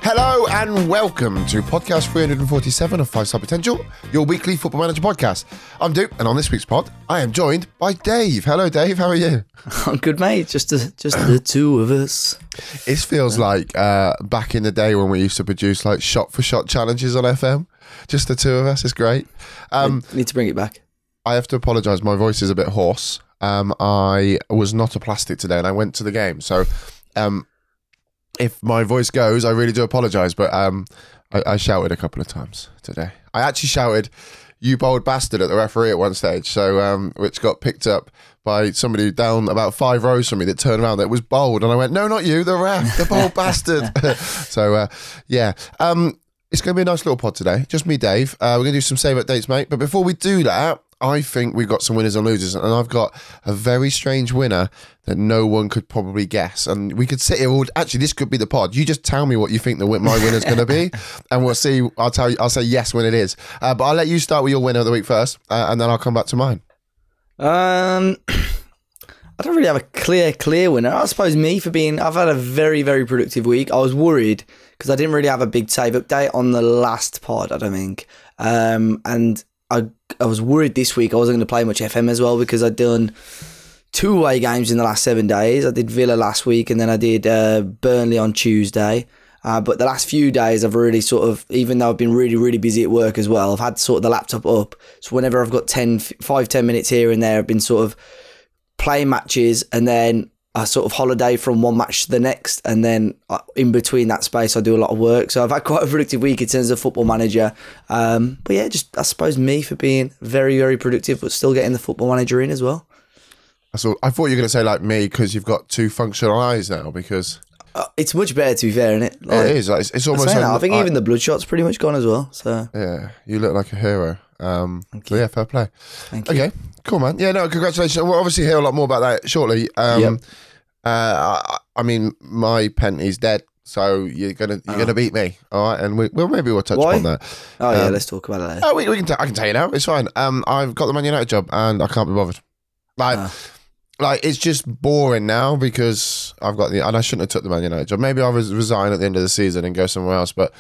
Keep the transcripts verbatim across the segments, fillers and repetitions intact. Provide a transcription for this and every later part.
Hello and welcome to podcast three hundred forty-seven of Five Star Potential, your weekly Football Manager podcast. I'm Duke, and on this week's pod, I am joined by Dave. Hello, Dave. How are you? I'm good, mate. Just the, just the two of us. It feels like uh, back in the day when we used to produce like shot-for-shot challenges on F M. Just the two of us. It's great. Um, I need to bring it back. I have to apologise. My voice is a bit hoarse. Um, I was not a plastic today, and I went to the game, so. Um, If my voice goes, I really do apologise, but um, I, I shouted a couple of times today. I actually shouted, "You bold bastard," at the referee at one stage, so um, which got picked up by somebody down about five rows from me that turned around that was bold, and I went, "No, not you, the ref, the bold bastard." So uh, yeah, um, it's going to be a nice little pod today. Just me, Dave. Uh, we're going to do some save updates, mate. But before we do that, I think we've got some winners and losers, and I've got a very strange winner that no one could probably guess. And we could sit here all. Actually, this could be the pod. You just tell me what you think the my winner's going to be, and we'll see. I'll tell you. I'll say yes when it is. Uh, but I'll let you start with your winner of the week first, uh, and then I'll come back to mine. Um, I don't really have a clear, clear winner. I suppose me for being. I've had a very, very productive week. I was worried because I didn't really have a big save update on the last pod. I don't think. Um, and I I was worried this week I wasn't going to play much F M as well because I'd done two away games in the last seven days. I did Villa last week and then I did uh, Burnley on Tuesday. Uh, but the last few days I've really sort of, even though I've been really, really busy at work as well, I've had sort of the laptop up. So whenever I've got ten, five, ten minutes here and there, I've been sort of playing matches and then I sort of holiday from one match to the next, and then in between that space I do a lot of work. So I've had quite a productive week in terms of Football Manager. Um, but yeah, just I suppose me for being very, very productive, but still getting the Football Manager in as well. So I thought you were going to say like me because you've got two functional eyes now. Because uh, it's much better to be fair, isn't it? Like, it is. Like, it's, it's almost. Like, that, I think I, even the bloodshot's pretty much gone as well. So yeah, you look like a hero. Um, Thank so you. yeah, fair play. Thank you. Okay, cool, man. Yeah, no, congratulations. We'll obviously hear a lot more about that shortly. Um, Yep. Uh, I, I mean, my penty's dead, so you're gonna you're Oh. gonna beat me, all right? And we, well, maybe we'll touch Why? on that. Oh yeah, Um, let's talk about it later. Oh, we, we can. T- I can tell you now. It's fine. Um, I've got the Man United job, and I can't be bothered. Like, Ah. like it's just boring now because I've got the. And I shouldn't have took the Man United job. Maybe I'll res- resign at the end of the season and go somewhere else. But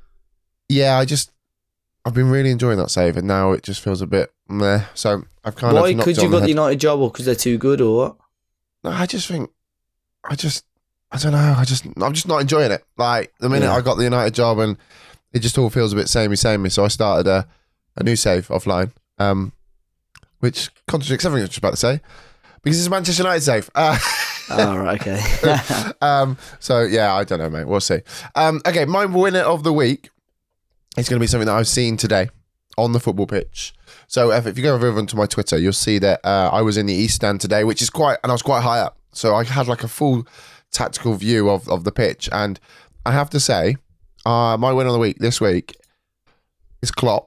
yeah, I just I've been really enjoying that save, and now it just feels a bit meh. So I've kind Why? of knocked Because it you on got the the head. United job, or because they're too good, or what? No, I just think, I just, I don't know. I just, I'm just not enjoying it. Like the minute Yeah. I got the United job, and it just all feels a bit samey, samey. So I started a, a new save offline, um, which contradicts everything I was just about to say, because it's a Manchester United save. Uh, Oh, right, okay. um, so yeah, I don't know, mate. We'll see. Um, okay, my winner of the week is going to be something that I've seen today on the football pitch. So if, if you go over onto my Twitter, you'll see that uh, I was in the East Stand today, which is quite, and I was quite high up. So I had like a full tactical view of, of the pitch. And I have to say, uh, my winner of the week this week is Klopp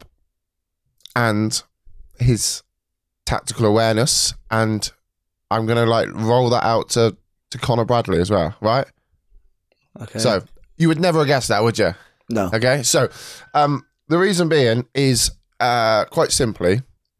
and his tactical awareness. And I'm going to like roll that out to, to Connor Bradley as well, right? Okay. So you would never have guessed that, would you? no. Okay, so um, the reason being is uh, quite simply,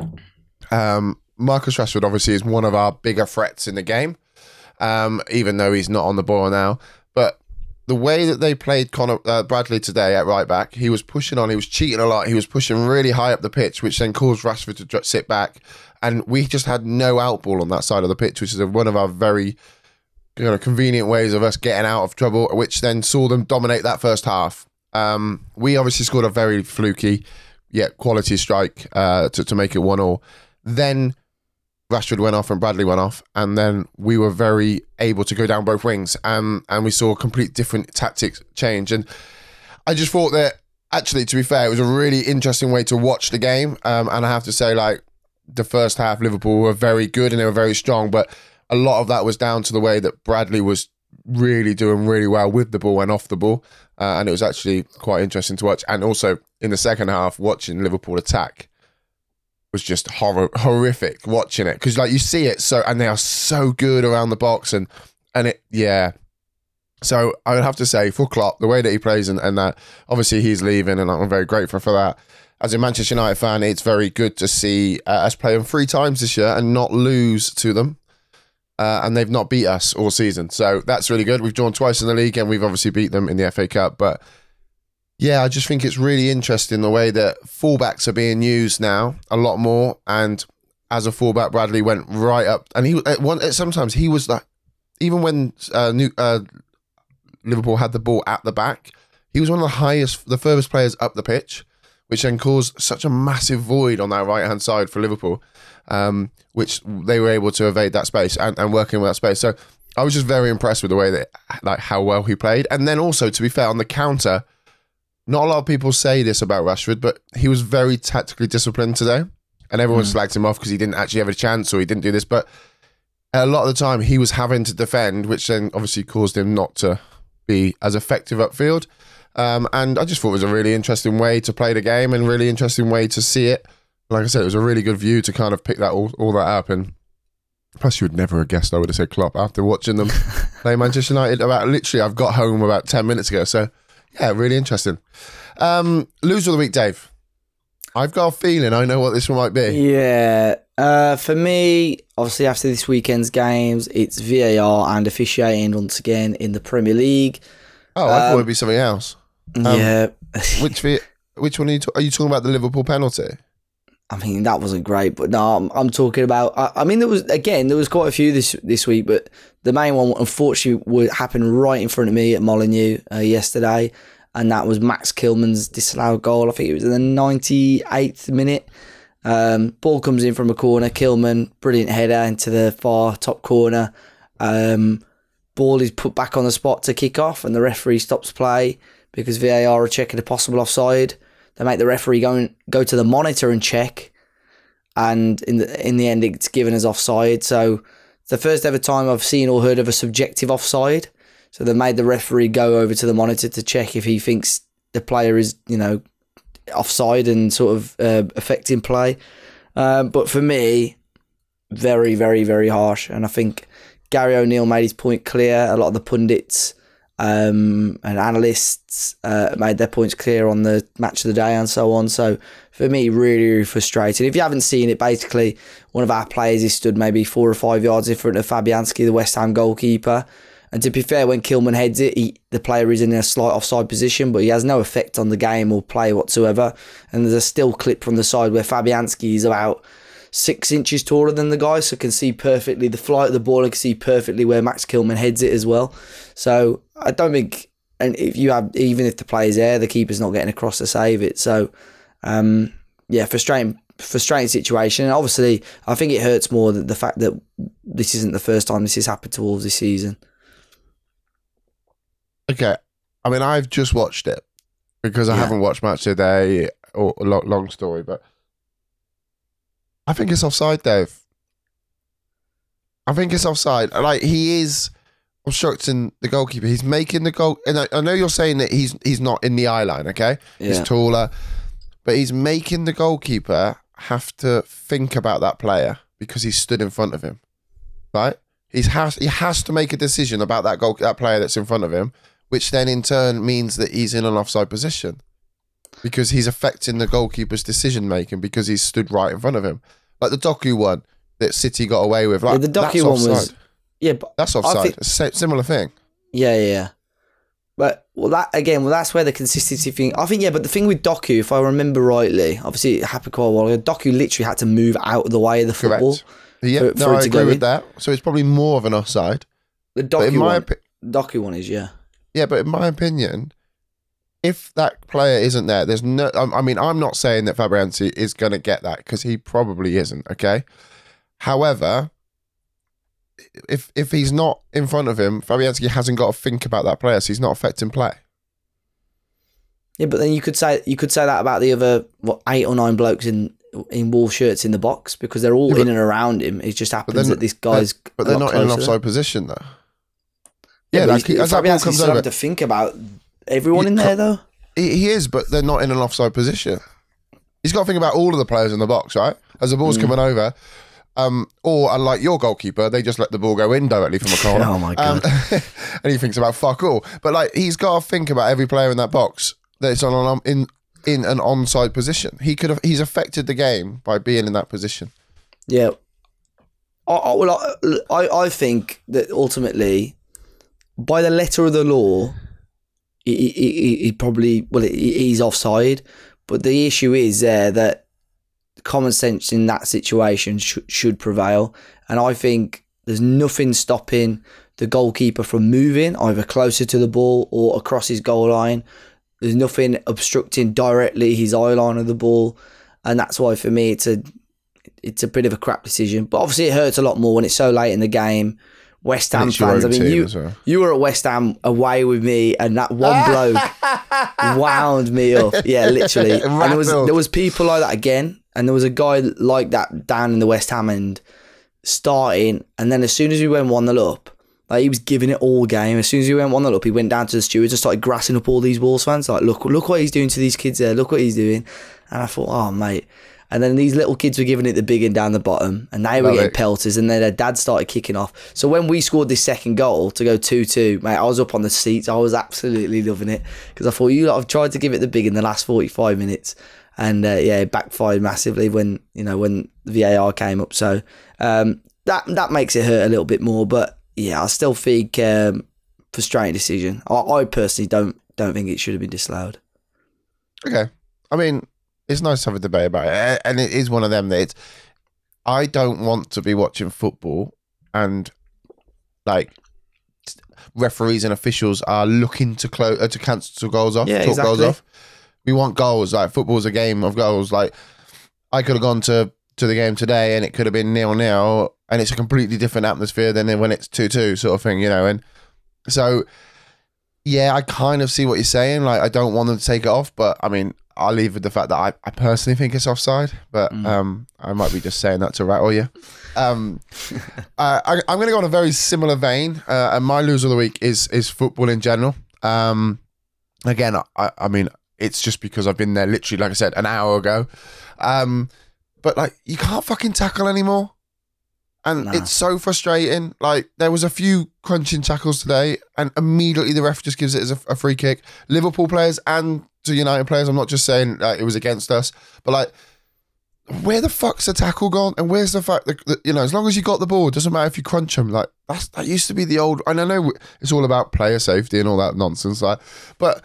um, Marcus Rashford obviously is one of our bigger threats in the game, um, even though he's not on the ball now. But the way that they played Connor uh, Bradley today at right back, he was pushing on, he was cheating a lot, he was pushing really high up the pitch, which then caused Rashford to dr- sit back, and we just had no outball on that side of the pitch, which is one of our very you know, convenient ways of us getting out of trouble, which then saw them dominate that first half. Um, we obviously scored a very fluky, yet quality strike uh, to, to make it one all. Then Rashford went off and Bradley went off, and then we were very able to go down both wings, um, and we saw a complete different tactics change. And I just thought that, actually, to be fair, it was a really interesting way to watch the game. Um, and I have to say, like, the first half, Liverpool were very good and they were very strong, but a lot of that was down to the way that Bradley was really doing really well with the ball and off the ball. Uh, and it was actually quite interesting to watch. And also, in the second half, watching Liverpool attack was just horror, horrific watching it. Because, like, you see it, so and they are so good around the box. And, and it, yeah. So, I would have to say, for Klopp, the way that he plays and, and that, obviously, he's leaving, and I'm very grateful for that. As a Manchester United fan, it's very good to see uh, us play them three times this year and not lose to them. Uh, and they've not beat us all season. So that's really good. We've drawn twice in the league and we've obviously beat them in the F A Cup. But Yeah, I just think it's really interesting the way that fullbacks are being used now a lot more. And as a fullback, Bradley went right up, and he at one sometimes he was like, even when uh, New, uh, Liverpool had the ball at the back, he was one of the highest, the furthest players up the pitch, which then caused such a massive void on that right hand side for Liverpool, um, which they were able to evade that space and, and working with that space. So I was just very impressed with the way that, like, how well he played, and then also, to be fair, on the counter. Not a lot of people say this about Rashford, but he was very tactically disciplined today. And everyone mm. slagged him off because he didn't actually have a chance or he didn't do this. But a lot of the time, he was having to defend, which then obviously caused him not to be as effective upfield. Um, and I just thought it was a really interesting way to play the game and really interesting way to see it. Like I said, it was a really good view to kind of pick that all, all that up. And plus, you would never have guessed I would have said Klopp after watching them play Manchester United. About literally, I've got home about ten minutes ago. So, yeah, really interesting. Um, loser of the week, Dave. I've got a feeling I know what this one might be. Yeah. Uh, for me, obviously after this weekend's games, it's V A R and officiating once again in the Premier League. Oh, I um, thought it would be something else. Um, yeah. which which one are you, ta- are you talking about? The Liverpool penalty? I mean, that wasn't great, but no, I'm, I'm talking about. I, I mean, there was again, there was quite a few this this week, but the main one, unfortunately, would happen right in front of me at Molineux uh, yesterday, and that was Max Kilman's disallowed goal. I think it was in the ninety-eighth minute. Um, ball comes in from a corner. Kilman, brilliant header into the far top corner. Um, ball is put back on the spot to kick off, and the referee stops play because V A R are checking a possible offside. They make the referee go and, go to the monitor and check, and in the in the end, it's given as offside. So it's the first ever time I've seen or heard of a subjective offside. So they made the referee go over to the monitor to check if he thinks the player is, you know, offside and sort of uh, affecting play. Um, but for me, very, very, very harsh. And I think Gary O'Neill made his point clear. A lot of the pundits um, and analysts uh, made their points clear on the match of the day and so on. So for me, really, really frustrating. If you haven't seen it, basically, one of our players is stood maybe four or five yards in front of Fabianski, the West Ham goalkeeper. And to be fair, when Kilman heads it, he, the player is in a slight offside position, but he has no effect on the game or play whatsoever. And there's a still clip from the side where Fabianski is about six inches taller than the guy, so can see perfectly the flight of the ball and can see perfectly where Max Kilman heads it as well. So I don't think, and if you have, even if the player's there, the keeper's not getting across to save it. So um, yeah, frustrating. Frustrating situation. And obviously, I think it hurts more than the fact that this isn't the first time this has happened to Wolves this season. Okay, I mean, I've just watched it because I yeah. haven't watched Match of the Day or a long story, but I think it's offside, Dave. I think it's offside. Like, he is obstructing the goalkeeper. He's making the goal, and I, I know you're saying that he's he's not in the eye line. Okay, yeah. He's taller, but he's making the goalkeeper have to think about that player because he's stood in front of him, right? He's has he has to make a decision about that goal that player that's in front of him, which then in turn means that he's in an offside position because he's affecting the goalkeeper's decision making because he's stood right in front of him. Like the Doku one that City got away with. Like, yeah, the Doku one offside. was yeah, but that's offside. Think, it's a similar thing. Yeah, yeah, yeah. But well, that again, well, that's where the consistency thing. I think yeah, but the thing with Doku, if I remember rightly, obviously it happened quite a while ago. Doku literally had to move out of the way of the football. Correct. Yeah, for, no, for I agree with in. that. So it's probably more of an offside. The Doku one, opi- Doku one is, yeah. Yeah, but in my opinion, if that player isn't there, there's no... I mean, I'm not saying that Fabianski is going to get that because he probably isn't, okay? However, if if he's not in front of him, Fabianski hasn't got to think about that player, so he's not affecting play. Yeah, but then you could say you could say that about the other, what, eight or nine blokes in... in Wolves shirts in the box because they're all yeah, but, in and around him. It just happens that this guy's they're, but they're not in an offside position though. Yeah, yeah like, as that ball comes over, to think about everyone he, in there though. He, he is, but they're not in an offside position. He's got to think about all of the players in the box, right? As the ball's mm. coming over, um, or unlike your goalkeeper, they just let the ball go in directly from a corner. Oh my god! Um, and he thinks about fuck all. But like, he's got to think about every player in that box that it's on an in. in an onside position. He could have he's affected the game by being in that position. Yeah. I, I, well, I, I think that ultimately, by the letter of the law, he, he, he probably, well, he, he's offside. But the issue is there that common sense in that situation sh- should prevail. And I think there's nothing stopping the goalkeeper from moving either closer to the ball or across his goal line. There's nothing obstructing directly his eye line of the ball. And that's why for me it's a it's a bit of a crap decision. But obviously it hurts a lot more when it's so late in the game. West Ham fans, I mean, you well. you were at West Ham away with me, and that one bloke wound me up. Yeah, literally. And there was there was people like that again, and there was a guy like that down in the West Ham end starting, and then as soon as we went one nil up, like he was giving it all game. As soon as we went one nil up, he went down to the stewards and started grassing up all these Wolves fans. Like, look, look what he's doing to these kids there. Look what he's doing. And I thought, oh mate. And then these little kids were giving it the big one down the bottom, and they were Love getting it. pelters, and then their dad started kicking off. So when we scored this second goal to go two two, mate, I was up on the seats. I was absolutely loving it because I thought, you lot have tried to give it the big in the last forty-five minutes, and uh, yeah, it backfired massively when you know when the V A R came up. So um, that that makes it hurt a little bit more, but yeah, I still think um, frustrating decision. I, I personally don't don't think it should have been disallowed. Okay, I mean, it's nice to have a debate about it, and it is one of them that it's, I don't want to be watching football and like referees and officials are looking to close uh, to cancel goals off, yeah, talk exactly. goals off. We want goals. Like football's a game of goals. Like I could have gone to, to the game today and it could have been nil nil, and it's a completely different atmosphere than when it's two two sort of thing, you know. And so yeah, I kind of see what you're saying. Like I don't want them to take it off, but I mean, I'll leave with the fact that I, I personally think it's offside, but mm. um, I might be just saying that to rattle you. Um, uh, I, I'm going to go on a very similar vein, uh, and my loser of the week is is football in general. Um, again, I, I mean, it's just because I've been there literally, like I said, an hour ago. Um, but like, you can't fucking tackle anymore. And nah. It's so frustrating. Like, there was a few crunching tackles today, and immediately the ref just gives it as a, a free kick. Liverpool players and to United players, I'm not just saying like, it was against us, but like, where the fuck's the tackle gone? And where's the fact that, that you know, as long as you got the ball, it doesn't matter if you crunch them. Like, that's that used to be the old, and I know it's all about player safety and all that nonsense, like, but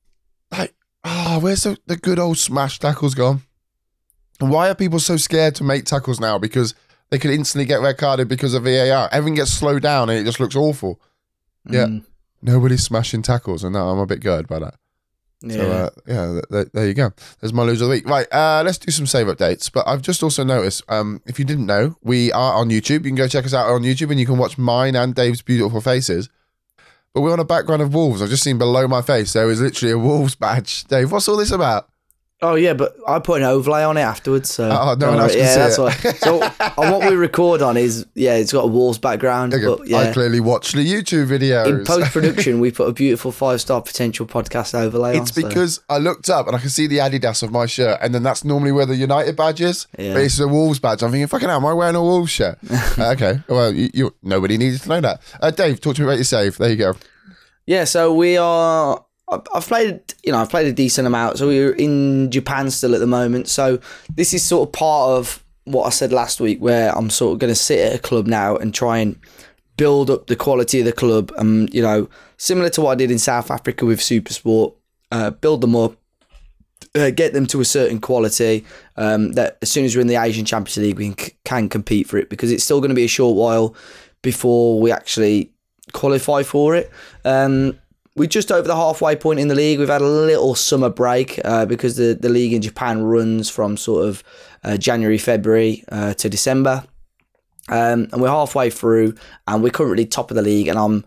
like, ah, oh, where's the, the good old smash tackles gone? And why are people so scared to make tackles now? Because they could instantly get red carded because of V A R. Everything gets slowed down and it just looks awful. Mm. Yeah, nobody's smashing tackles, and no, I'm a bit gutted by that. Yeah, so, uh, yeah. Th- th- there you go. There's my loser of the week. Right, uh, let's do some save updates. But I've just also noticed, um, if you didn't know, we are on YouTube. You can go check us out on YouTube, and you can watch mine and Dave's beautiful faces. But we're on a background of Wolves. I've just seen below my face there is literally a Wolves badge. Dave, what's all this about? Oh yeah, but I put an overlay on it afterwards. So oh, no one else can yeah, see that's it. What, so on what we record on is yeah, it's got a Wolves background. But, yeah. I clearly watched the YouTube videos. In post production, we put a beautiful five star potential podcast overlay. It's on, because so. I looked up and I can see the Adidas of my shirt, and then that's normally where the United badge is. Yeah. But it's a Wolves badge. I'm thinking, fucking hell, am I wearing a Wolves shirt? uh, okay, well, you, you nobody needed to know that. Uh, Dave, talk to me about your save. There you go. Yeah, so we are. I've played, you know, I've played a decent amount. So we're in Japan still at the moment. So this is sort of part of what I said last week, where I'm sort of going to sit at a club now and try and build up the quality of the club. And, you know, similar to what I did in South Africa with Supersport, uh, build them up, uh, get them to a certain quality um, that as soon as we're in the Asian Champions League, we can, can compete for it, because it's still going to be a short while before we actually qualify for it. Um, We're just over the halfway point in the league. We've had a little summer break uh, because the, the league in Japan runs from sort of uh, January, February uh, to December. Um, and we're halfway through, and we're currently top of the league. And I'm,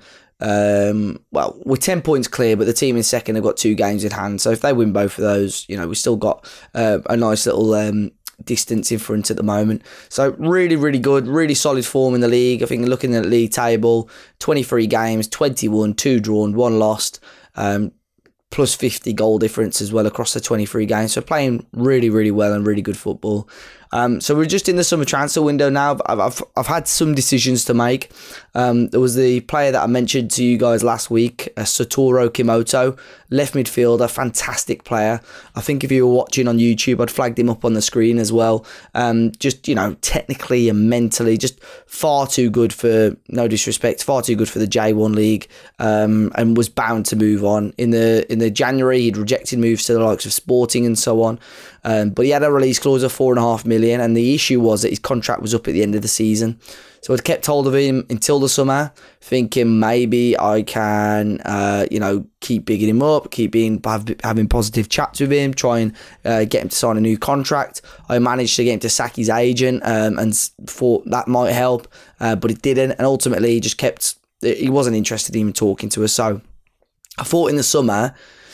um, well, we're ten points clear, but the team in second have got two games in hand. So if they win both of those, you know, we've still got uh, a nice little um, distance in front at the moment. So really, really good, really solid form in the league. I think looking at the league table, twenty-three games, twenty-one, two drawn, one lost, um, plus fifty goal difference as well across the twenty-three games. So playing really, really well and really good football. Um, so we're just in the summer transfer window now. I've, I've, I've had some decisions to make. Um, there was the player that I mentioned to you guys last week, uh, Satoru Kimoto, left midfielder, fantastic player. I think if you were watching on YouTube, I'd flagged him up on the screen as well. Um, just, you know, technically and mentally, just far too good for, no disrespect, far too good for the J one League, um, and was bound to move on. In the in the January, he'd rejected moves to the likes of Sporting and so on. Um, but he had a release clause of four and a half million, and the issue was that his contract was up at the end of the season. So I'd kept hold of him until the summer, thinking maybe I can, uh, you know, keep bigging him up, keep being have, having positive chats with him, try and uh, get him to sign a new contract. I managed to get him to sack his agent, um, and thought that might help, uh, but it didn't. And ultimately, he just kept. He wasn't interested in even talking to us. So I thought in the summer,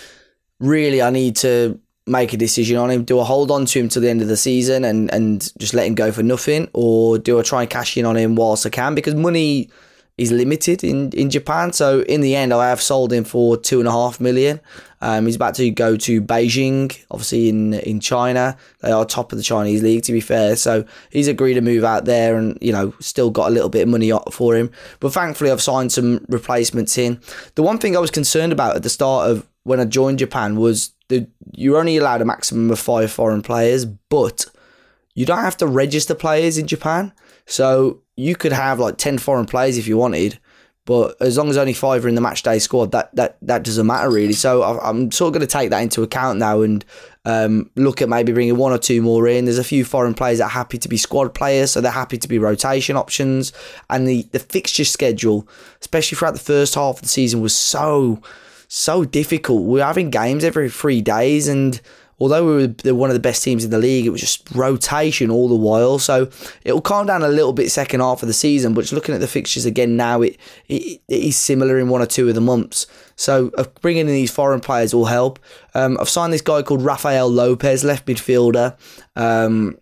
really, I need to make a decision on him. Do I hold on to him till the end of the season and, and just let him go for nothing? Or do I try and cash in on him whilst I can? Because money is limited in, in Japan. So in the end, I have sold him for two and a half million. Um, he's about to go to Beijing, obviously in, in China. They are top of the Chinese league, to be fair. So he's agreed to move out there and, you know, still got a little bit of money for him. But thankfully, I've signed some replacements in. The one thing I was concerned about at the start of when I joined Japan was that you're only allowed a maximum of five foreign players, but you don't have to register players in Japan. So you could have like ten foreign players if you wanted, but as long as only five are in the match day squad, that that, that doesn't matter really. So I'm sort of going to take that into account now and um, look at maybe bringing one or two more in. There's a few foreign players that are happy to be squad players, so they're happy to be rotation options. And the, the fixture schedule, especially throughout the first half of the season, was so... so difficult. We were having games every three days, and although we were one of the best teams in the league, it was just rotation all the while. So it will calm down a little bit second half of the season, but just looking at the fixtures again now, it, it, it is similar in one or two of the months. So uh, bringing in these foreign players will help. Um, I've signed this guy called Rafael Lopez, left midfielder. Um,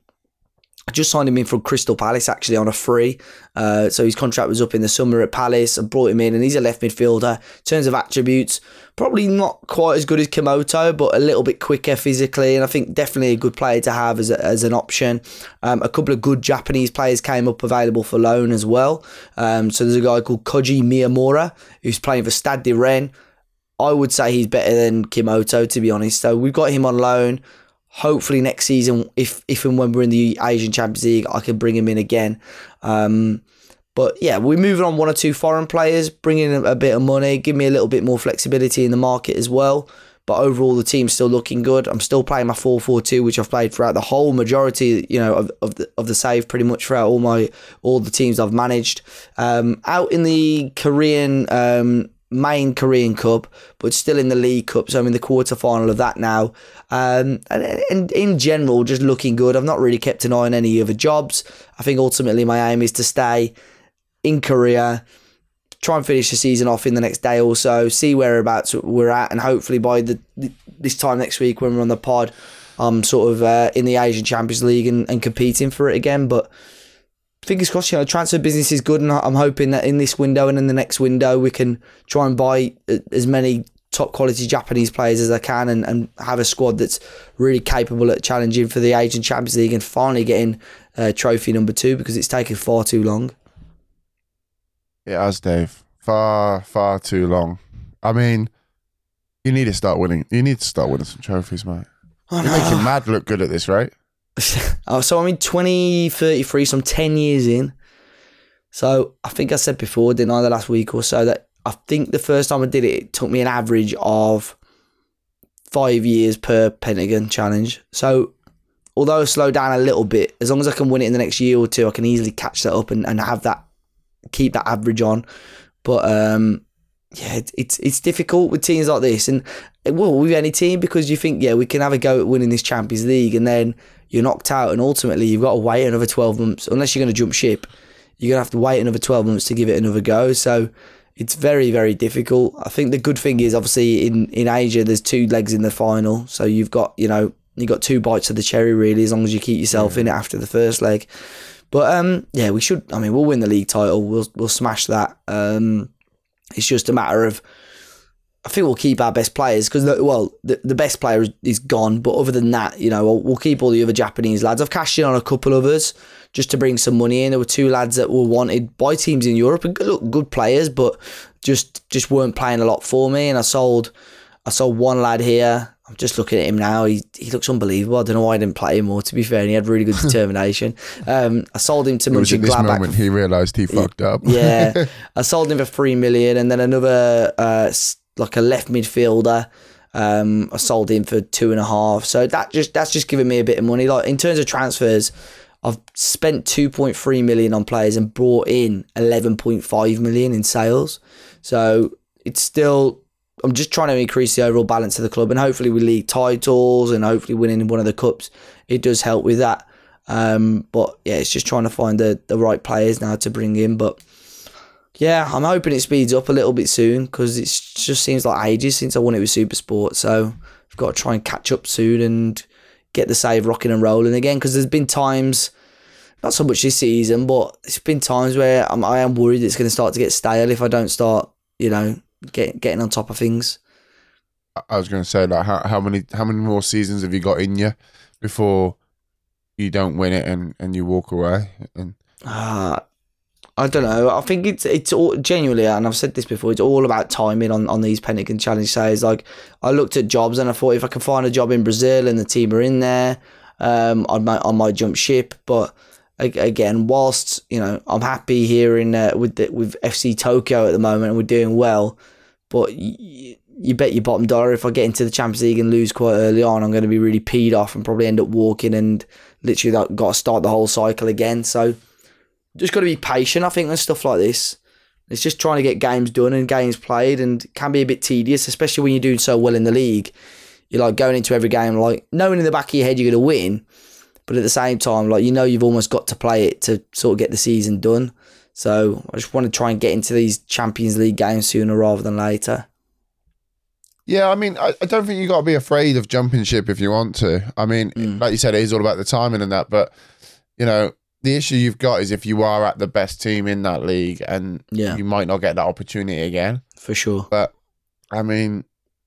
I just signed him in from Crystal Palace actually on a free. Uh, so his contract was up in the summer at Palace. I brought him in and he's a left midfielder. In terms of attributes, probably not quite as good as Kimoto, but a little bit quicker physically. And I think definitely a good player to have as, a, as an option. Um, a couple of good Japanese players came up available for loan as well. Um, so there's a guy called Koji Miyamura who's playing for Stade de Rennes. I would say he's better than Kimoto, to be honest. So we've got him on loan. Hopefully next season, if if and when we're in the Asian Champions League, I can bring him in again. Um, but yeah, we're moving on one or two foreign players, bringing in a, a bit of money, give me a little bit more flexibility in the market as well. But overall, the team's still looking good. I'm still playing my four four two, which I've played throughout the whole majority, you know, of, of the of the save, pretty much throughout all my all the teams I've managed. Um, out in the Korean. Um, main Korean Cup, but still in the League Cup, so I'm in the quarter final of that now. Um, and, and in general, just looking good. I've not really kept an eye on any other jobs. I think ultimately my aim is to stay in Korea, try and finish the season off in the next day or so, see whereabouts we're at, and hopefully by the this time next week when we're on the pod, I'm sort of uh, in the Asian Champions League and, and competing for it again. But fingers crossed, you know, transfer business is good, and I'm hoping that in this window and in the next window we can try and buy as many top quality Japanese players as I can and, and have a squad that's really capable at challenging for the Asian Champions League and finally getting uh, trophy number two, because it's taken far too long. It has, Dave. Far, far too long. I mean, you need to start winning. You need to start winning some trophies, mate. You're making Mad look good at this, right? Oh, so I'm in twenty thirty-three, so I'm ten years in. So I think I said before, didn't I, the last week or so, that I think the first time I did it, it took me an average of five years per Pentagon challenge. So although I slowed down a little bit, as long as I can win it in the next year or two, I can easily catch that up and, and have that, keep that average on. But um, yeah, it, it's it's difficult with teams like this, and well, with any team, because you think, yeah, we can have a go at winning this Champions League, and then you're knocked out, and ultimately you've got to wait another twelve months. Unless you're going to jump ship, you're going to have to wait another twelve months to give it another go. So it's very, very difficult. I think the good thing is, obviously, in, in Asia, there's two legs in the final. So you've got, you know, you've got two bites of the cherry, really, as long as you keep yourself yeah. in it after the first leg. But, um, yeah, we should, I mean, we'll win the league title. We'll we'll smash that. Um, it's just a matter of I think we'll keep our best players because, well, the, the best player is, is gone. But other than that, you know, we'll, we'll keep all the other Japanese lads. I've cashed in on a couple of others just to bring some money in. There were two lads that were wanted by teams in Europe and look, good players, but just just weren't playing a lot for me. And I sold I sold one lad here. I'm just looking at him now. He he looks unbelievable. I don't know why I didn't play him more, to be fair. And he had really good determination. um, I sold him to Mönchengladbach. It was in this moment he realised he fucked up. Yeah. I sold him for three million, and then another uh, like a left midfielder. Um, I sold him for two and a half. So that just that's just giving me a bit of money. Like in terms of transfers, I've spent two point three million on players and brought in eleven point five million in sales. So it's still, I'm just trying to increase the overall balance of the club, and hopefully with league titles and hopefully winning one of the cups, it does help with that. Um, but yeah, it's just trying to find the, the right players now to bring in. But yeah, I'm hoping it speeds up a little bit soon because it just seems like ages since I won it with Supersport. So I've got to try and catch up soon and get the save rocking and rolling again, because there's been times, not so much this season, but it's been times where I'm, I am worried it's going to start to get stale if I don't start, you know, get, getting on top of things. I was going to say, like, how, how many how many more seasons have you got in you before you don't win it and, and you walk away? And uh, I don't know. I think it's it's all genuinely, and I've said this before, it's all about timing on, on these Pentagon Challenge says. Like, I looked at jobs and I thought if I could find a job in Brazil and the team are in there, um, I might I might jump ship. But again, whilst, you know, I'm happy here in uh, with the, with F C Tokyo at the moment and we're doing well, but you, you bet your bottom dollar if I get into the Champions League and lose quite early on, I'm going to be really peed off and probably end up walking and literally got to start the whole cycle again. So just got to be patient, I think, with stuff like this. It's just trying to get games done and games played, and it can be a bit tedious, especially when you're doing so well in the league. You're like going into every game like knowing in the back of your head you're going to win, but at the same time, like, you know, you've almost got to play it to sort of get the season done. So I just want to try and get into these Champions League games sooner rather than later. Yeah, I mean, I, I don't think you got to be afraid of jumping ship if you want to. I mean, mm. like you said, it is all about the timing and that. But, you know, the issue you've got is if you are at the best team in that league, and yeah. you might not get that opportunity again. For sure. But, I mean,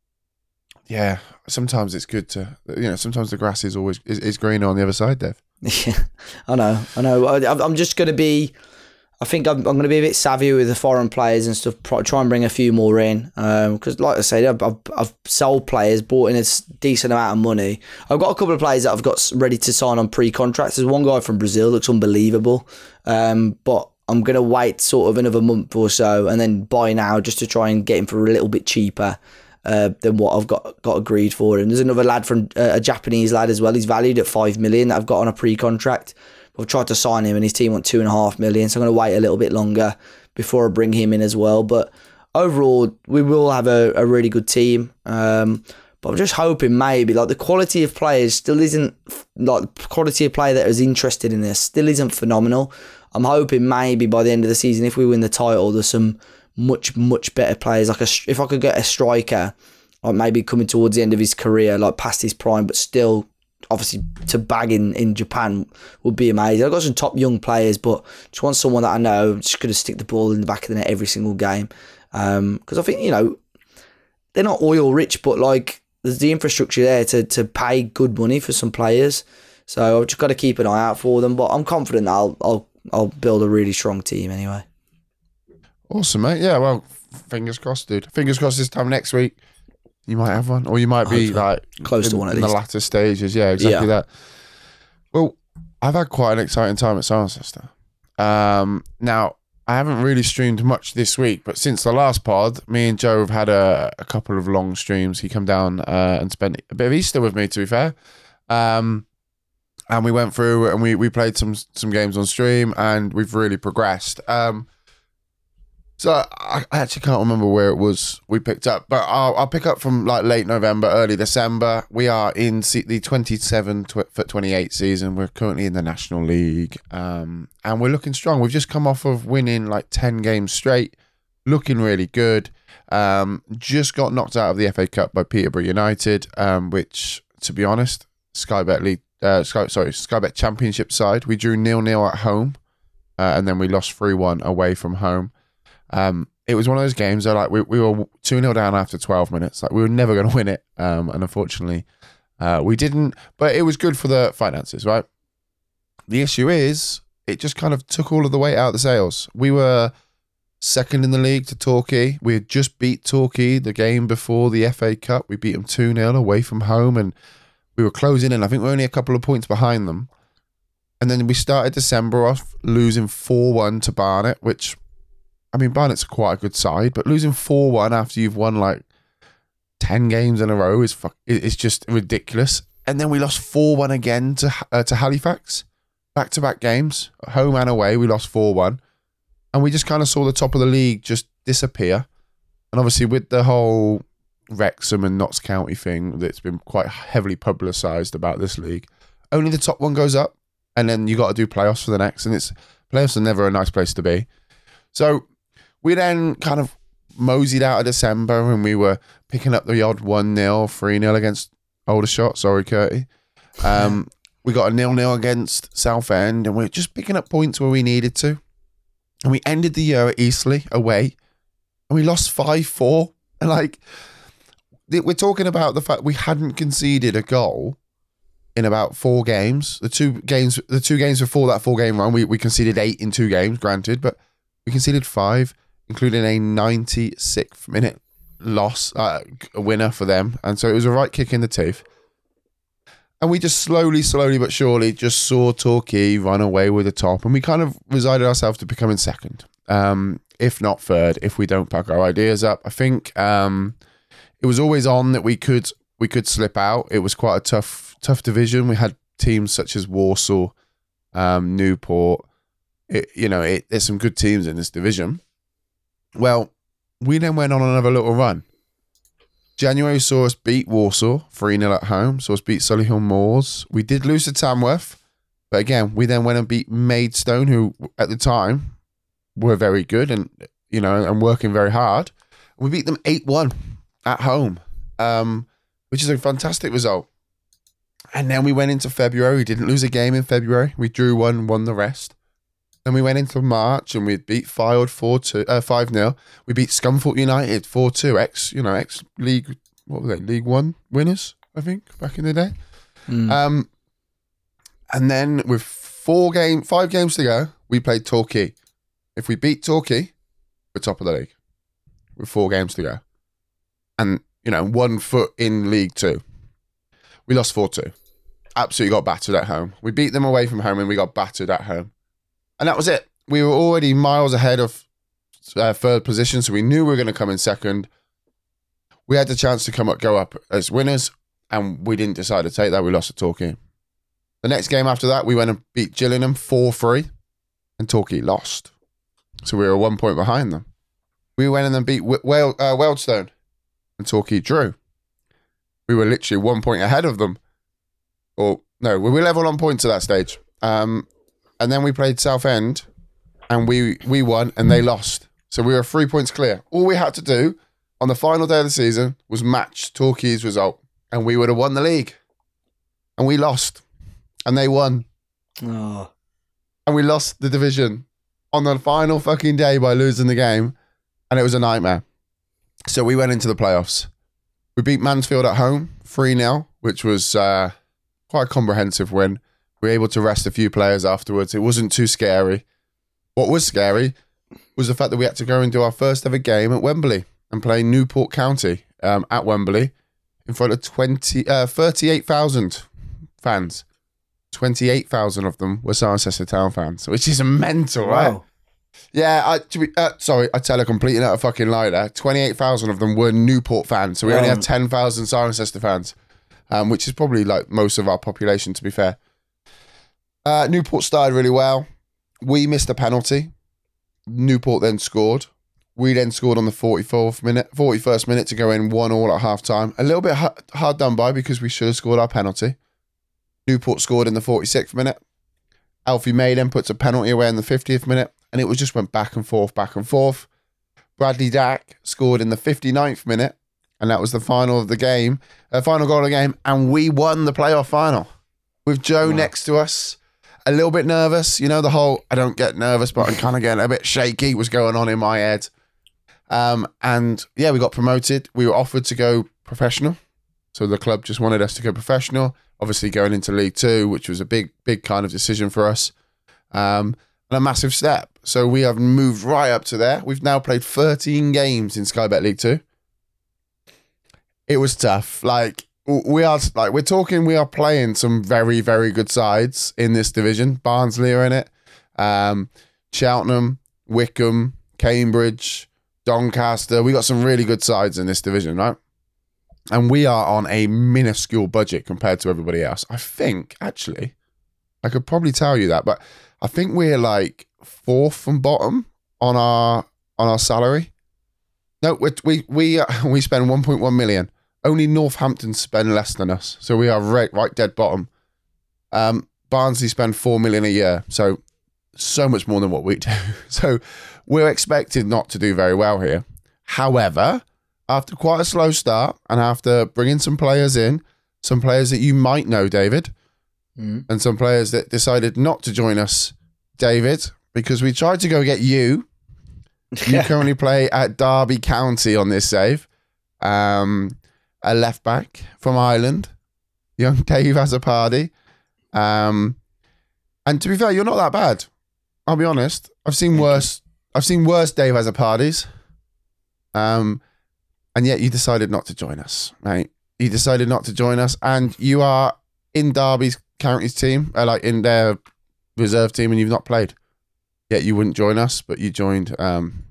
yeah, sometimes it's good to, you know, sometimes the grass is always is, is greener on the other side, Dev. Yeah, I know, I know. I, I'm just going to be, I think I'm, I'm going to be a bit savvy with the foreign players and stuff, try and bring a few more in. Because, um, like I said, I've, I've, I've sold players, bought in a decent amount of money. I've got a couple of players that I've got ready to sign on pre-contracts. There's one guy from Brazil, looks unbelievable. Um, but I'm going to wait sort of another month or so and then buy now just to try and get him for a little bit cheaper uh, than what I've got, got agreed for him. There's another lad from uh, a Japanese lad as well. He's valued at five million that I've got on a pre-contract. I've tried to sign him and his team want two and a half million, so I'm going to wait a little bit longer before I bring him in as well. But overall, we will have a, a really good team. Um, but I'm just hoping maybe like the quality of players still isn't like the quality of player that is interested in this still isn't phenomenal. I'm hoping maybe by the end of the season, if we win the title, there's some much much better players. Like a, if I could get a striker, like maybe coming towards the end of his career, like past his prime, but still. Obviously, to bag in, in Japan would be amazing. I've got some top young players, but just want someone that I know just going to stick the ball in the back of the net every single game. Because um, I think, you know, they're not oil rich, but like there's the infrastructure there to, to pay good money for some players. So I've just got to keep an eye out for them. But I'm confident that I'll I'll I'll build a really strong team anyway. Awesome, mate. Yeah, well, fingers crossed, dude. Fingers crossed this time next week. You might have one, or you might be like close in, to one at in least. the latter stages. Yeah, exactly yeah. that. Well, I've had quite an exciting time at Cirencester. Um, now, I haven't really streamed much this week, but since the last pod, me and Joe have had a, a couple of long streams. He come down uh, and spent a bit of Easter with me, to be fair. Um, and we went through and we, we played some some games on stream, and we've really progressed. Um, So I actually can't remember where it was we picked up, but I'll, I'll pick up from like late November, early December. We are in the twenty-seven for twenty-eight season. We're currently in the National League, um, and we're looking strong. We've just come off of winning like ten games straight, looking really good. Um, just got knocked out of the F A Cup by Peterborough United, um, which, to be honest, Sky Bet League, uh, Sky, sorry, Sky Bet Championship side. We drew nil nil at home, uh, and then we lost three one away from home. Um, it was one of those games where like we, we were two nil down after twelve minutes. Like we were never going to win it. Um, and unfortunately, uh, we didn't. But it was good for the finances, right? The issue is it just kind of took all of the weight out of the sails. We were second in the league to Torquay. We had just beat Torquay the game before the F A Cup. We beat them two nil away from home, and we were closing in. I think we we're only a couple of points behind them. And then we started December off losing four one to Barnet, which, I mean, Barnet's quite a good side, but losing four one after you've won like ten games in a row is fuck, it's just ridiculous. And then we lost four one again to uh, to Halifax. Back-to-back games, home and away, we lost four one. And we just kind of saw the top of the league just disappear. And obviously with the whole Wrexham and Notts County thing that's been quite heavily publicised about this league, only the top one goes up. And then you got to do playoffs for the next. And it's playoffs are never a nice place to be. So we then kind of moseyed out of December and we were picking up the odd one nil, three nil against Aldershot. Sorry, Curtie. Um, we got a nil nil against Southend and we we're just picking up points where we needed to. And we ended the year at Eastleigh away and we lost five four. And like, we're talking about the fact we hadn't conceded a goal in about four games. The two games the two games before that four game run, we, we conceded eight in two games, granted, but we conceded five, including a ninety-sixth minute loss, uh, a winner for them. And so it was a right kick in the teeth. And we just slowly, slowly but surely just saw Torquay run away with the top. And we kind of resigned ourselves to becoming second, um, if not third, if we don't pack our ideas up. I think um, it was always on that we could we could slip out. It was quite a tough, tough division. We had teams such as Warsaw, um, Newport. It, you know, it, there's some good teams in this division. Well, we then went on another little run. January saw us beat Warsaw three nil at home, saw us beat Solihull Moors. We did lose to Tamworth, but again, we then went and beat Maidstone, who at the time were very good and, you know, and working very hard. We beat them eight one at home, um, which is a fantastic result. And then we went into February. We didn't lose a game in February. We drew one, won the rest. Then we went into March and we beat Fylde four two, uh, five nil. We beat Scunthorpe United four two, ex, you know, ex-league, what were they, League One winners, I think, back in the day. Mm. Um, and then with four game, five games to go, we played Torquay. If we beat Torquay, we're top of the league with four games to go. And, you know, one foot in League Two. We lost four two. Absolutely got battered at home. We beat them away from home and we got battered at home. And that was it. We were already miles ahead of uh, third position, so we knew we were going to come in second. We had the chance to come up, go up as winners, and we didn't decide to take that. We lost to Torquay. The next game after that, we went and beat Gillingham four three, and Torquay lost. So we were one point behind them. We went and then beat Wale, uh, Wealdstone, and Torquay drew. We were literally one point ahead of them. Or, no, we were level on points at that stage. Um... And then we played Southend and we we won and they lost. So we were three points clear. All we had to do on the final day of the season was match Torquay's result and we would have won the league. And we lost. And they won. Oh. And we lost the division on the final fucking day by losing the game. And it was a nightmare. So we went into the playoffs. We beat Mansfield at home three nil, which was uh, quite a comprehensive win. We were able to rest a few players afterwards. It wasn't too scary. What was scary was the fact that we had to go and do our first ever game at Wembley and play Newport County um, at Wembley in front of twenty, uh, thirty-eight thousand fans. twenty-eight thousand of them were Cirencester Town fans, which is mental, right? Wow. Yeah, I, to be, uh, sorry, I tell a complete and utter fucking lie there. twenty-eight thousand of them were Newport fans, so we um, only had ten thousand Cirencester fans, um, which is probably like most of our population, to be fair. Uh, Newport started really well. We missed a penalty. Newport then scored. We then scored on the forty-fourth minute, forty-first minute to go in one all at half time. A little bit hard, hard done by because we should have scored our penalty. Newport scored in the forty-sixth minute. Alfie May then puts a penalty away in the fiftieth minute and it was just went back and forth, back and forth. Bradley Dack scored in the fifty-ninth minute and that was the final of the game, uh, final goal of the game, and we won the playoff final with Joe wow. next to us. A little bit nervous, you know, the whole, I don't get nervous, but I'm kind of getting a bit shaky was going on in my head. Um, and yeah, we got promoted. We were offered to go professional. So the club just wanted us to go professional, obviously going into League Two, which was a big, big kind of decision for us. Um, and a massive step. So we have moved right up to there. We've now played thirteen games in Sky Bet League Two. It was tough. Like, we are, like, we're talking, we are playing some very, very good sides in this division. Barnsley are in it. Um, Cheltenham, Wickham, Cambridge, Doncaster. We got some really good sides in this division, right? And we are on a minuscule budget compared to everybody else. I think, actually, I could probably tell you that, but I think we're like fourth from bottom on our on our salary. No, we we we, uh, we spend one point one million. Only Northampton spend less than us, so we are right, right dead bottom. Um, Barnsley spend four million a year, so so much more than what we do. So we're expected not to do very well here. However, after quite a slow start and after bringing some players in, some players that you might know, David, mm. and some players that decided not to join us, David, because we tried to go get you. You currently play at Derby County on this save. Um, a left back from Ireland, young Dave Azzopardi. Um, and to be fair, you're not that bad. I'll be honest. I've seen worse. I've seen worse Dave Azzopardi's. Um, and yet you decided not to join us, right? You decided not to join us, and you are in Derby's County's team, uh, like in their reserve team, and you've not played. Yet you wouldn't join us, but you joined. Um,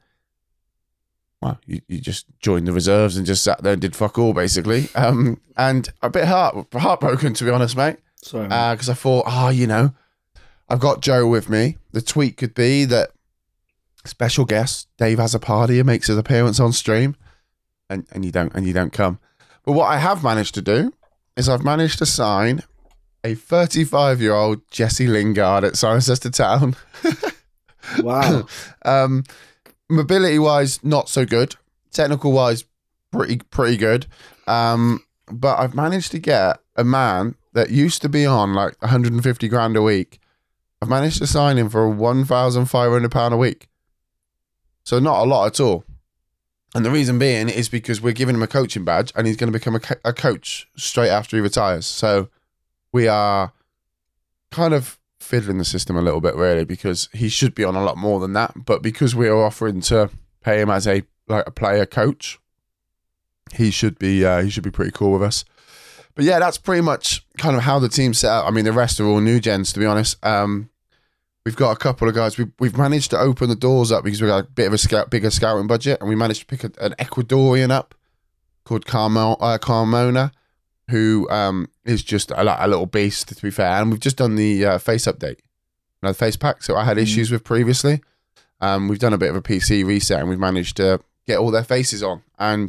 well, you, you just joined the reserves and just sat there and did fuck all, basically. Um, and a bit heart heartbroken, to be honest, mate. Sorry, because uh, I thought, oh, you know, I've got Joe with me. The tweet could be that special guest Dave Azzopardi makes his appearance on stream, and, and you don't and you don't come. But what I have managed to do is I've managed to sign a thirty-five-year-old Jesse Lingard at Cirencester Town. Wow. um, mobility-wise, not so good. Technical-wise, pretty pretty good. Um, but I've managed to get a man that used to be on like one hundred fifty grand a week. I've managed to sign him for one thousand five hundred pounds a week. So not a lot at all. And the reason being is because we're giving him a coaching badge and he's going to become a, co- a coach straight after he retires. So we are kind of fiddling the system a little bit, really, because he should be on a lot more than that. But because we are offering to pay him as a like a player coach, he should be uh, he should be pretty cool with us. But yeah, that's pretty much kind of how the team's set up. I mean, the rest are all new gens, to be honest. Um, we've got a couple of guys. We've, we've managed to open the doors up because we've got a bit of a scout, bigger scouting budget, and we managed to pick a, an Ecuadorian up called Carmo, uh, Carmona, who um, is just a, a little beast, to be fair. And we've just done the uh, face update, you know, the face pack, so I had mm. issues with previously. Um, we've done a bit of a P C reset, and we've managed to get all their faces on. And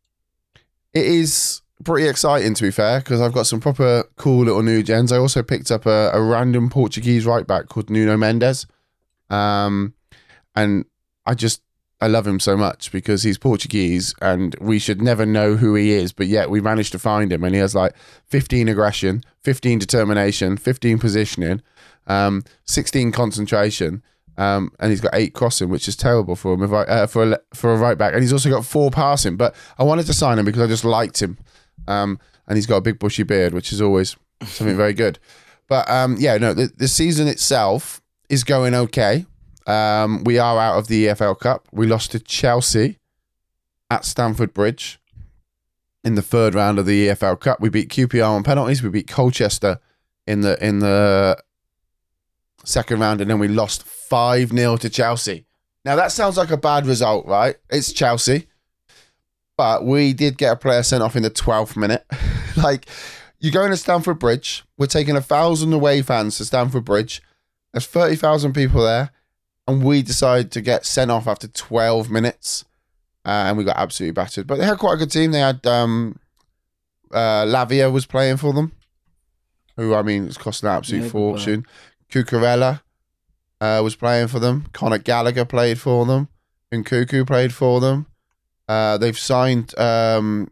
it is pretty exciting, to be fair, because I've got some proper cool little new gens. I also picked up a, a random Portuguese right back called Nuno Mendes. Um, and I just, I love him so much because he's Portuguese and we should never know who he is, but yet we managed to find him, and he has like fifteen aggression, fifteen determination, fifteen positioning, um, sixteen concentration, um, and he's got eight crossing, which is terrible for him, uh, for, a, for a right back. And he's also got four passing, but I wanted to sign him because I just liked him. Um, and he's got a big bushy beard, which is always something very good. But um, yeah, no, the, the season itself is going okay. Um, we are out of the E F L Cup. We lost to Chelsea at Stamford Bridge in the third round of the E F L Cup. We beat Q P R on penalties. We beat Colchester in the in the second round, and then we lost five nil to Chelsea. Now that sounds like a bad result, right? It's Chelsea. But we did get a player sent off in the twelfth minute. Like, you're going to Stamford Bridge. We're taking a thousand away fans to Stamford Bridge. There's thirty thousand people there. And we decided to get sent off after twelve minutes. Uh, and we got absolutely battered. But they had quite a good team. They had um, uh, Lavia was playing for them. Who, I mean, it's costing an absolute yeah, fortune. Cucurella uh, was playing for them. Conor Gallagher played for them. And Cuckoo played for them. Uh, they've signed um,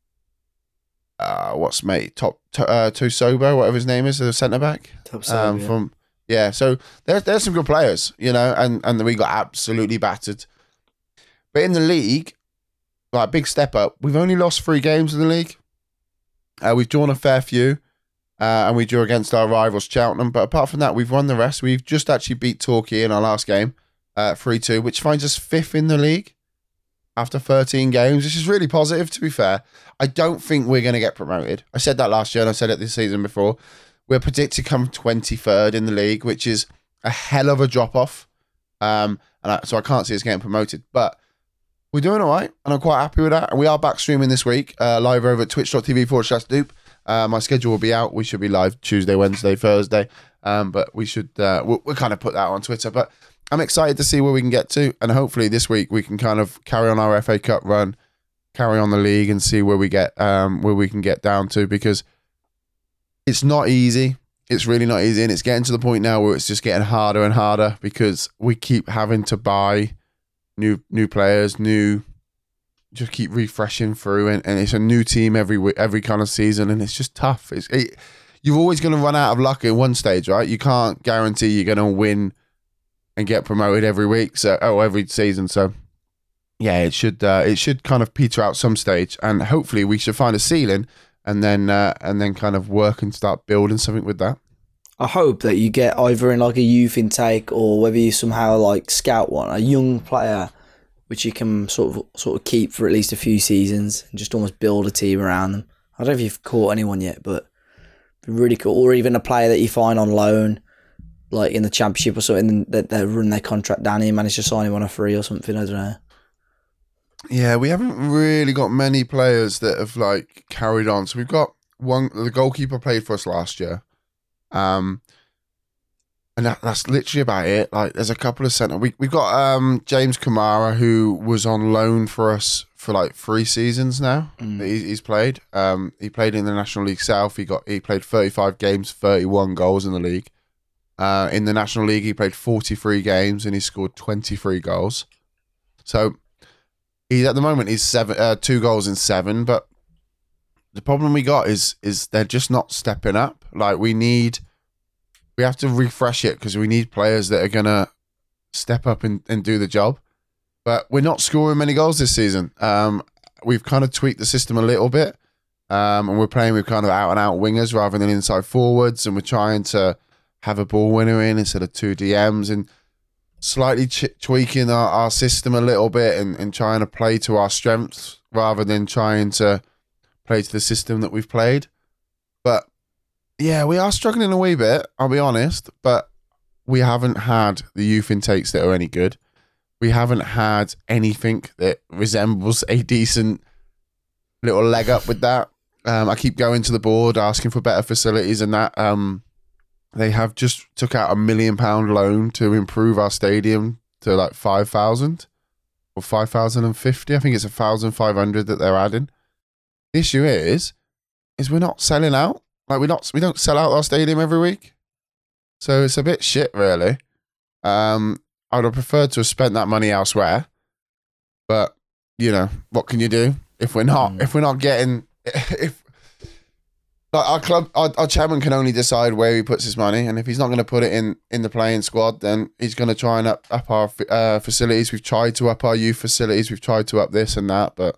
uh, what's mate top to, uh, Tusobo, whatever his name is, the centre back. Um, yeah. From yeah, so there's there's some good players, you know, and and we got absolutely battered. But in the league, like big step up. We've only lost three games in the league. Uh, we've drawn a fair few, uh, and we drew against our rivals Cheltenham. But apart from that, we've won the rest. We've just actually beat Torquay in our last game, uh, three two, which finds us fifth in the league after thirteen games, which is really positive, to be fair. I don't think we're going to get promoted. I said that last year, and I said it this season before. We're predicted to come twenty-third in the league, which is a hell of a drop-off. Um, and I, so I can't see us getting promoted. But we're doing all right, and I'm quite happy with that. And we are back streaming this week, uh, live over at twitch.tv forward slash dupe. Uh, my schedule will be out. We should be live Tuesday, Wednesday, Thursday. Um, but we should, uh, we'll, we'll kind of put that on Twitter. But I'm excited to see where we can get to. And hopefully this week we can kind of carry on our F A Cup run, carry on the league, and see where we get, um, where we can get down to, because it's not easy. It's really not easy. And it's getting to the point now where it's just getting harder and harder because we keep having to buy new new players, new, just keep refreshing through, and, and it's a new team every week, every kind of season, and it's just tough. It's it, you're always going to run out of luck in one stage, right? You can't guarantee you're going to win and get promoted every week, so oh every season. So yeah, it should uh, it should kind of peter out some stage, and hopefully we should find a ceiling, and then uh, and then kind of work and start building something with that. I hope that you get either in like a youth intake, or whether you somehow like scout one, a young player, which you can sort of sort of keep for at least a few seasons and just almost build a team around them. I don't know if you've caught anyone yet, but it'd be really cool. Or even a player that you find on loan, like in the championship or something, that they run their contract down and you manage to sign him on a free or something. I don't know. Yeah, we haven't really got many players that have like carried on. So we've got one. The goalkeeper played for us last year. Um, and that, that's literally about it. Like, there's a couple of centre. We we've got um James Kamara, who was on loan for us for like three seasons now. Mm. That he, he's played. Um, he played in the National League South. He got he played thirty-five games, thirty-one goals in the league. Uh, in the National League, he played forty-three games and he scored twenty-three goals. So he's at the moment he's seven, uh, two goals in seven, but. The problem we got is is they're just not stepping up. Like we need, we have to refresh it because we need players that are gonna step up and, and do the job. But we're not scoring many goals this season. Um, we've kind of tweaked the system a little bit, um, and we're playing with kind of out and out wingers rather than inside forwards, and we're trying to have a ball winner in instead of two D Ms, and slightly ch- tweaking our, our system a little bit and, and trying to play to our strengths rather than trying to play to the system that we've played. But yeah, we are struggling a wee bit, I'll be honest, but we haven't had the youth intakes that are any good. We haven't had anything that resembles a decent little leg up with that. Um, I keep going to the board asking for better facilities and that. Um, they have just took out a million pound loan to improve our stadium to like five thousand or five thousand fifty. I think it's one thousand five hundred that they're adding. The issue is, is we're not selling out. Like we're not, we don't sell out our stadium every week, so it's a bit shit, really. Um, I'd have preferred to have spent that money elsewhere, but you know what can you do if we're not mm. if we're not getting if like our club our, our chairman can only decide where he puts his money, and if he's not going to put it in in the playing squad, then he's going to try and up up our uh, facilities. We've tried to up our youth facilities. We've tried to up this and that, but.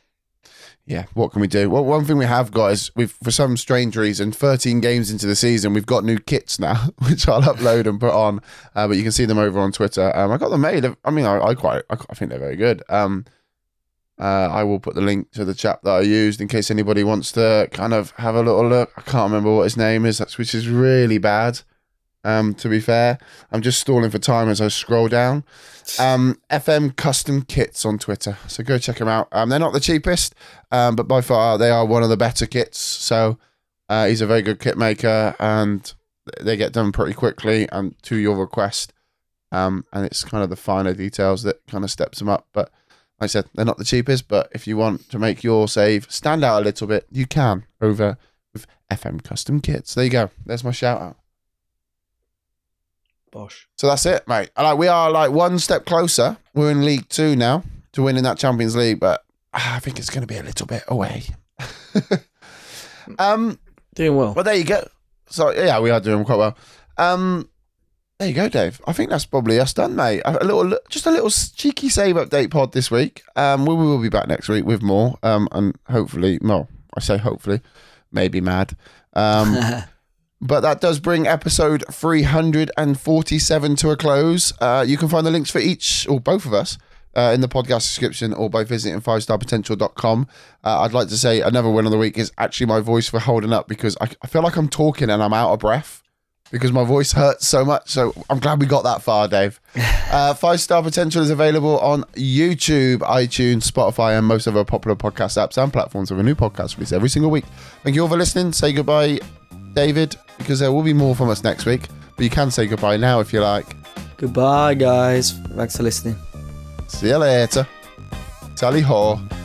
Yeah, what can we do? Well, one thing we have got is we've, for some strange reason, thirteen games into the season, we've got new kits now, which I'll upload and put on. Uh, but you can see them over on Twitter. Um, I got them made. I mean, I, I quite, I, I think they're very good. Um, uh, I will put the link to the chap that I used in case anybody wants to kind of have a little look. I can't remember what his name is, that's which is really bad. Um, to be fair, I'm just stalling for time as I scroll down. Um, F M Custom Kits on Twitter, so go check them out. Um, they're not the cheapest, um, but by far they are one of the better kits. So uh, he's a very good kit maker, and they get done pretty quickly and to your request. Um, and it's kind of the finer details that kind of steps them up. But like I said, they're not the cheapest, but if you want to make your save stand out a little bit, you can over with F M Custom Kits. There you go. There's my shout out. Bosh. So that's it, mate. Like we are like one step closer. We're in League Two now to winning that Champions League, but I think it's going to be a little bit away. um, doing well. But there you go. So yeah, we are doing quite well. Um, There you go, Dave. I think that's probably us done, mate. A little, just a little cheeky save update pod this week. Um, we will be back next week with more. Um, and hopefully, well, I say hopefully, maybe mad. Um, but that does bring episode three hundred forty-seven to a close. Uh, you can find the links for each or both of us uh, in the podcast description or by visiting five star potential dot com. Uh, I'd like to say another win of the week is actually my voice for holding up because I, I feel like I'm talking and I'm out of breath. Because my voice hurts so much. So I'm glad we got that far, Dave. Uh, Five Star Potential is available on YouTube, iTunes, Spotify, and most other popular podcast apps and platforms with a new podcast release every single week. Thank you all for listening. Say goodbye, David, because there will be more from us next week. But you can say goodbye now if you like. Goodbye, guys. Thanks for listening. See you later. Tally ho.